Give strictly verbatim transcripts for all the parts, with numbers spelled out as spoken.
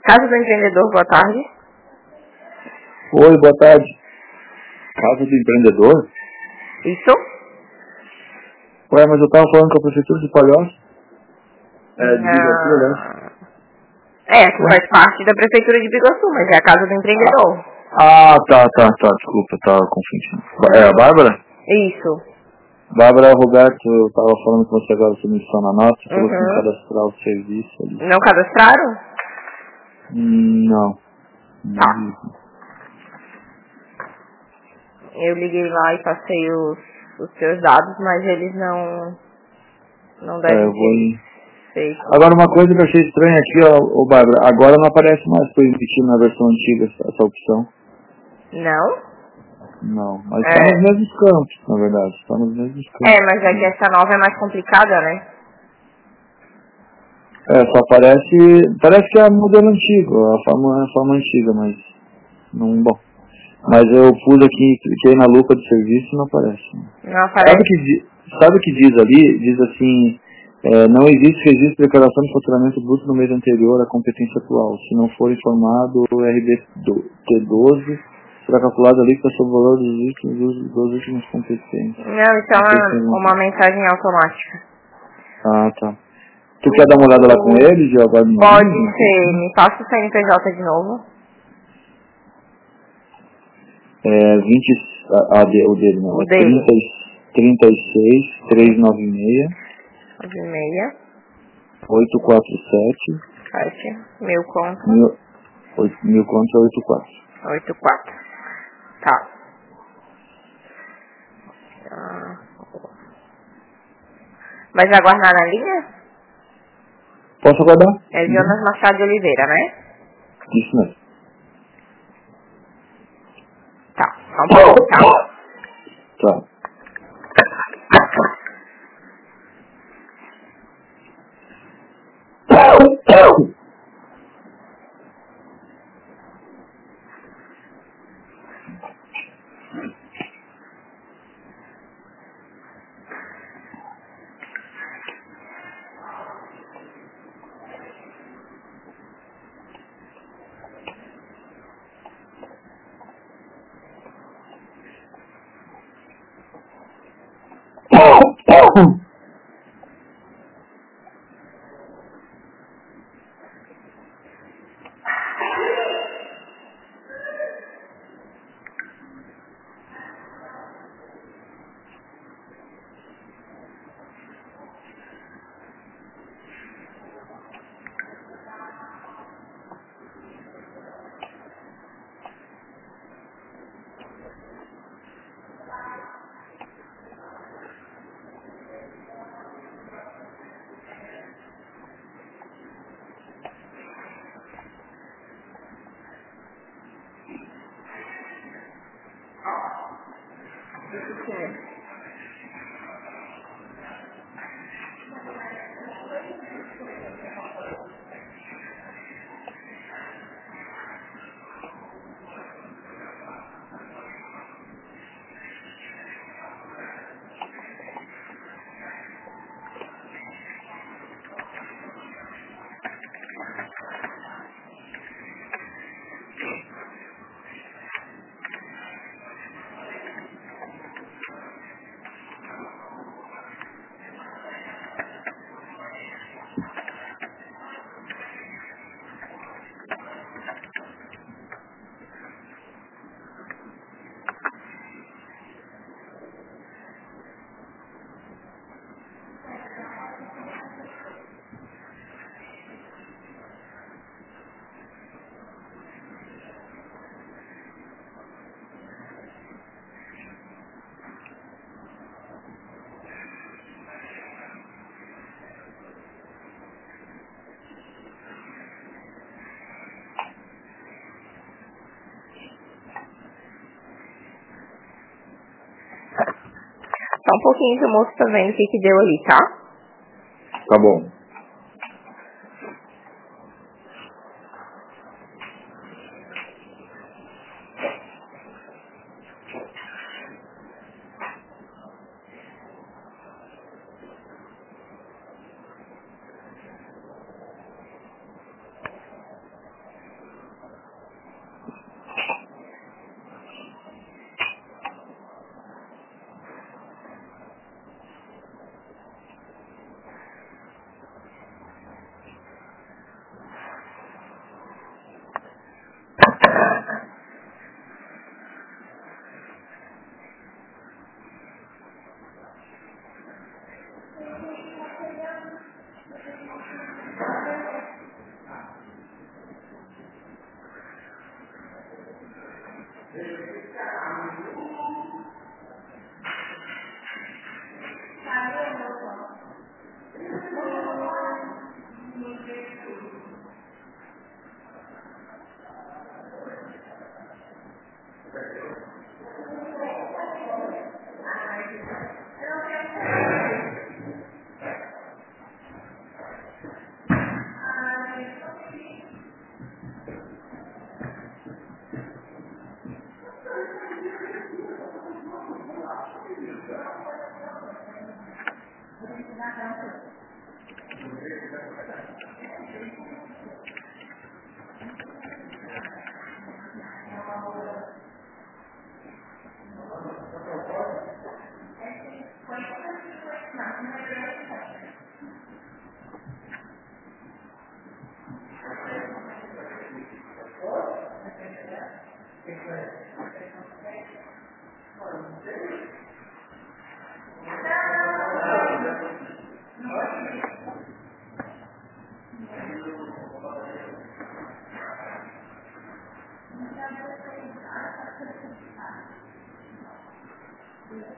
Casa do Empreendedor, boa tarde. Oi, boa tarde. Casa do Empreendedor? Isso? Ué, mas eu tava falando com a Prefeitura de Palhoça. É, de Biguaçu, né? É, que faz parte da Prefeitura de Biguaçu, mas é a Casa do Empreendedor. Ah, tá, tá, tá, desculpa, eu tava confundindo. É a Bárbara? Isso. Bárbara Roberto, eu tava falando com você agora sobre missão na nota, falou que Uhum. não cadastrar o serviço ali. Não cadastraram? Hum, não. Não Tá. vi. Eu liguei lá e passei os, os seus dados, mas eles não, não É, devem eu vou ter em... feito. Agora uma coisa que eu achei estranha aqui, ó, ô Bárbara, agora não aparece mais para emitir na versão antiga essa, essa opção. Não? Não, mas É. está nos mesmos campos, na verdade, está nos mesmos campos. É, mas é que essa nova é mais complicada, né? É, só aparece, parece que é o modelo antigo, a forma, a forma antiga, mas não, bom. Mas eu pus aqui, cliquei na lupa de serviço e não aparece. Não Sabe o aparece? que, di- sabe o que diz ali? Diz assim, é, não existe registro de declaração de faturamento bruto no mês anterior à competência atual. Se não for informado, o R B T doze será calculado ali para sobre o valor dos últimos, dos, dos últimos competentes. Não, isso é Não sei se uma, é- uma mensagem automática. Ah, tá. Tu quer dar uma olhada lá com eles e agora no Pode vídeo? ser, me passa o C N P J de novo. É vinte, ah, de- o dele não, O é dele. trinta, e- trinta e seis, trezentos e noventa e seis, De meia, oitocentos e quarenta e sete, sete, mil conto, mil, oito- mil contos oitenta e quatro. oito, quatro. Tá. Ah, vai aguardar na linha? Posso aguardar? É Uhum. Jonas Machado de Oliveira, né? Isso mesmo. Tá, só um pouquinho, tá? Tá. Só um pouquinho que o moço tá vendo o que que deu ali, tá? Tá bom.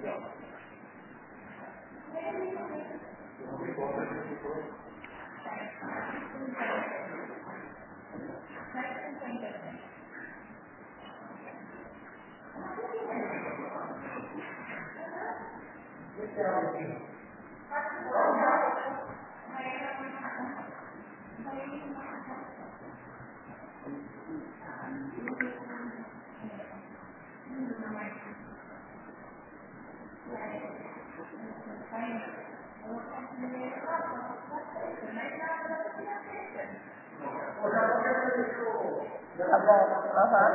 Tá bom, aham.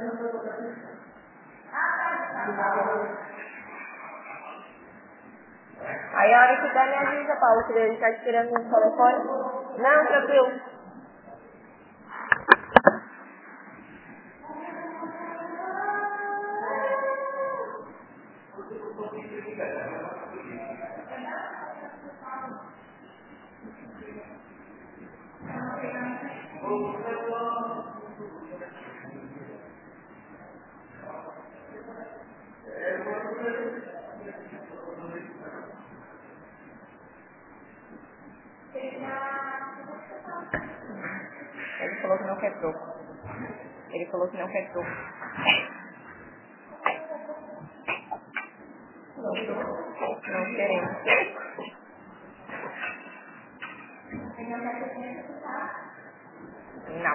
Aí a hora que der me avisa, Paulo, que ele tá esperando no telefone. Não, tranquilo. Ele falou que não quer troco. Ele falou que não quer troco. Não, não queremos. Não.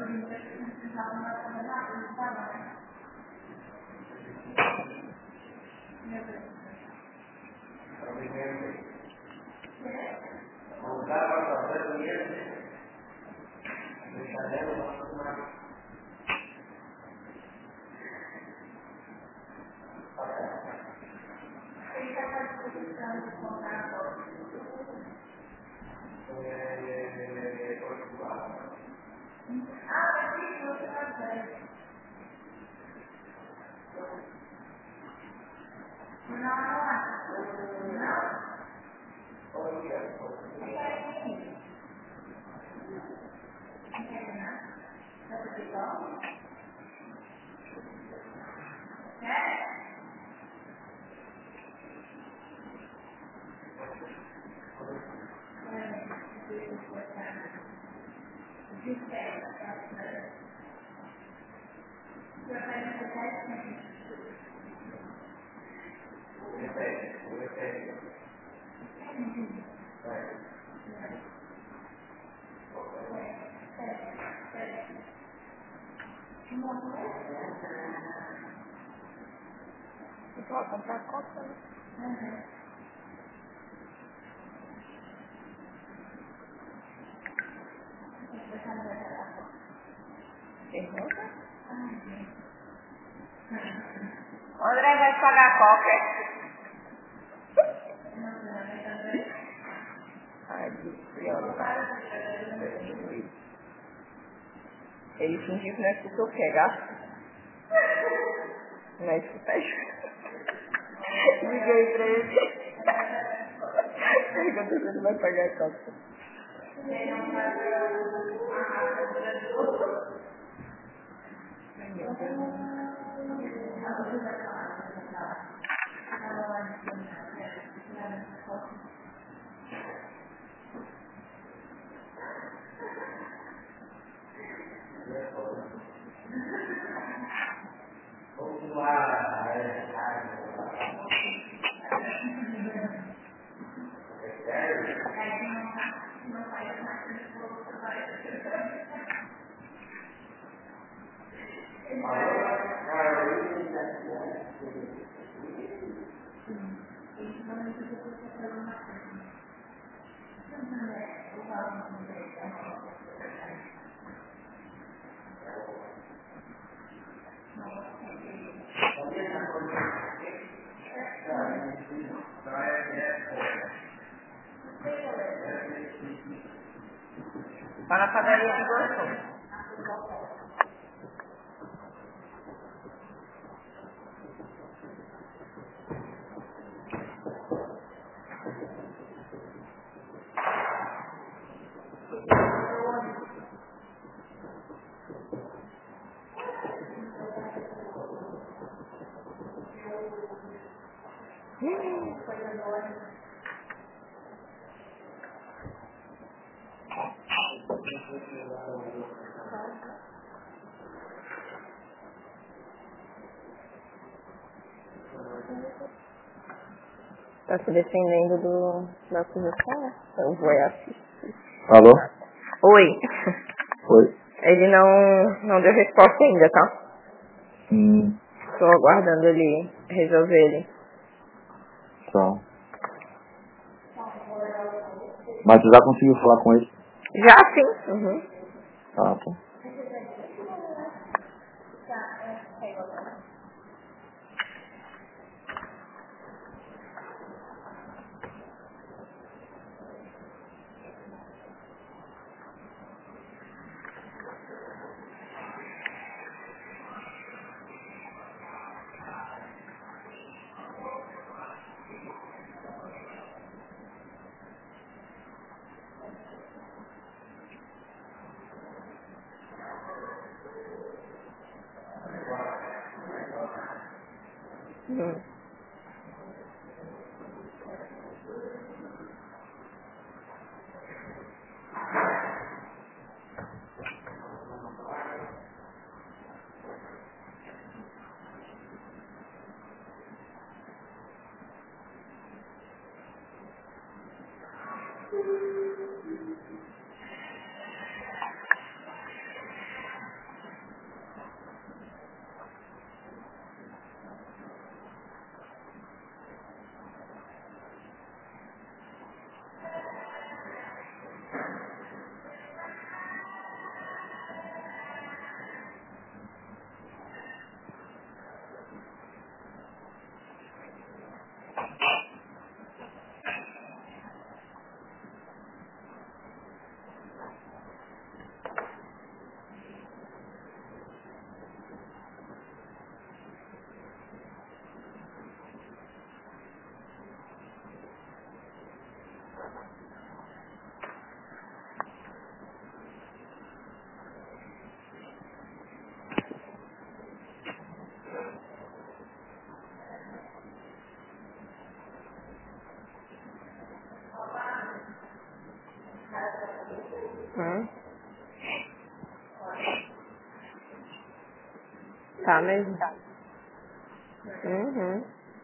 Você pode comprar coca, né? Uhum. Pergunta? Uhum. O André vai pagar a coca. Ai, ele fingiu que não escutou o que, gato? Não escutou. Liguei pra ele. Pergunta se ele vai pagar a coca. Meu Deus. Tá na padaria de Gostou. Tá se defendendo do, da acusação? Eu vou assistir. Alô? Oi. Oi. Ele não, não deu resposta ainda, tá? Hum. Tô aguardando ele resolver ele. Tá. Mas você já conseguiu falar com ele? Já sim. Uhum. Ah, tá. Uhum. Hum. Tá mesmo? Uhum.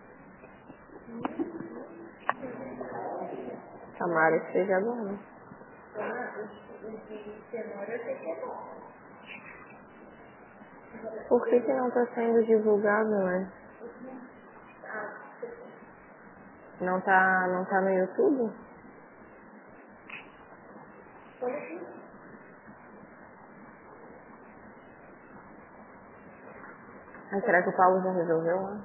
Tomara que seja bom. Por que que não tá sendo divulgado, né? Não tá, não tá no YouTube? Ah, será que o Paulo já resolveu, né?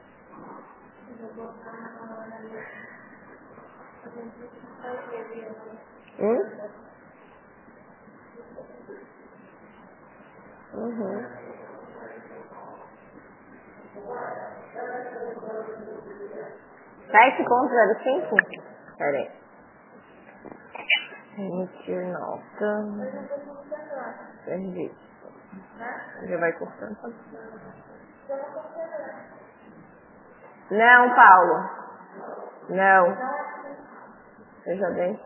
Hum? Uhum. sete ponto zero cinco? Pera aí. Emitir nota. Serviço. Já vai cortando. Não, Paulo. Não. Veja bem.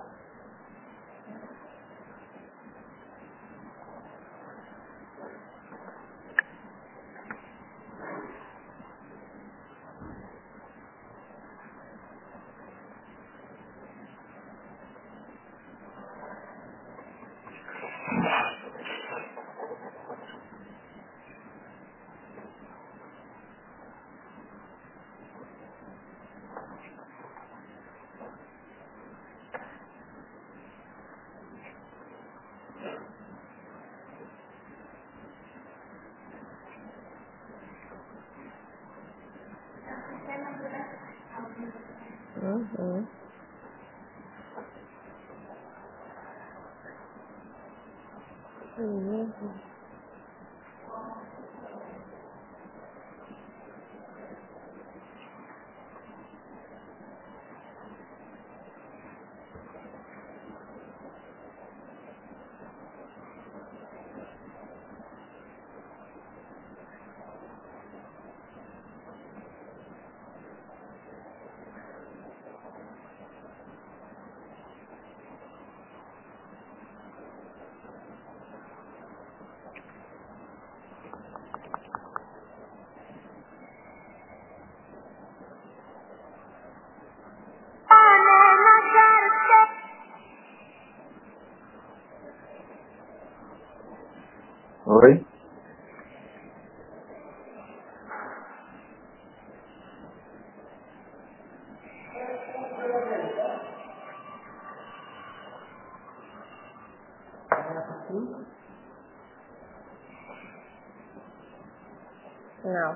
Uhum. Uhum. Oi? Não.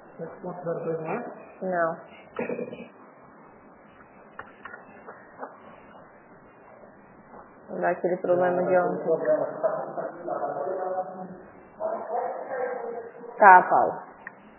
Não. Daquele problema de ontem. Tá, Paulo.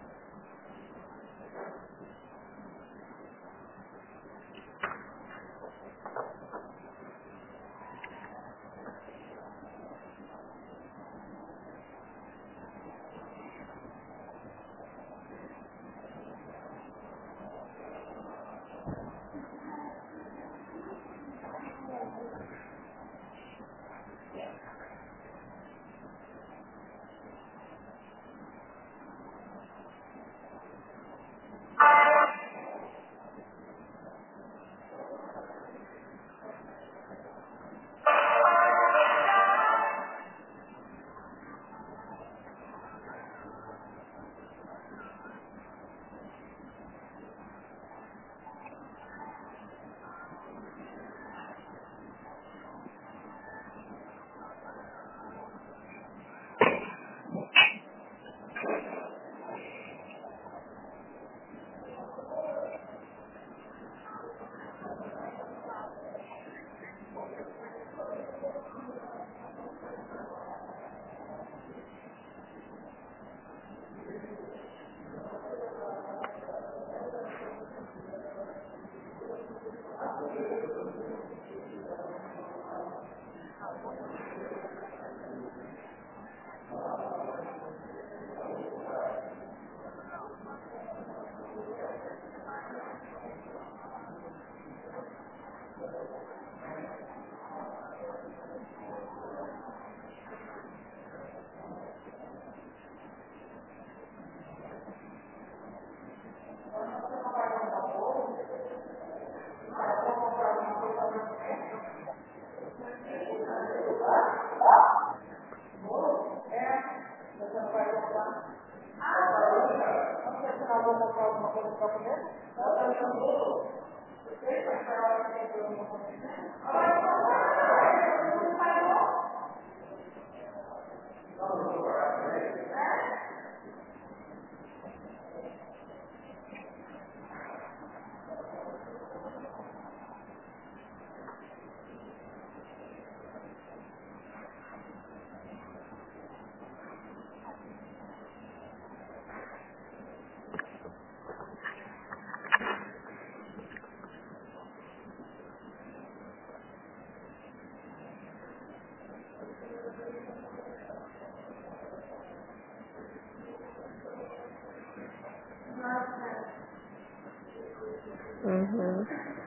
Uhum.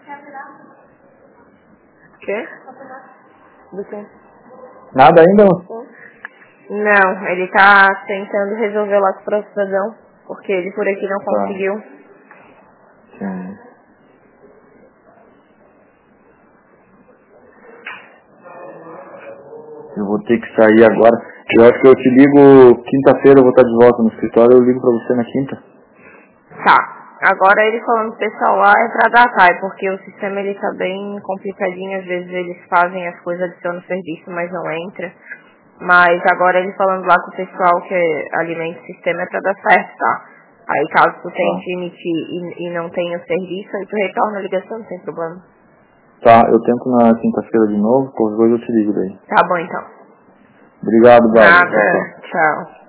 Quê? Do quê? Nada ainda? Não, ele tá tentando resolver lá com o processadão, porque ele por aqui não Tá. conseguiu. Sim. Eu vou ter que sair agora. Eu acho que eu te ligo quinta-feira, eu vou estar de volta no escritório, eu ligo pra você na quinta. Tá. Agora ele falando pro pessoal lá é pra datar, porque o sistema ele tá bem complicadinho, às vezes eles fazem as coisas, adicionam o serviço, mas não entra. Mas agora ele falando lá com o pessoal que alimenta o sistema é pra dar certo, tá? Aí caso tu tente emitir e, e não tenha o serviço, aí tu retorna a ligação, não tem problema. Tá, eu tento na quinta-feira de novo, qualquer coisa eu te ligo daí. Tá bom então. Obrigado, Bárbara. Nada, tchau.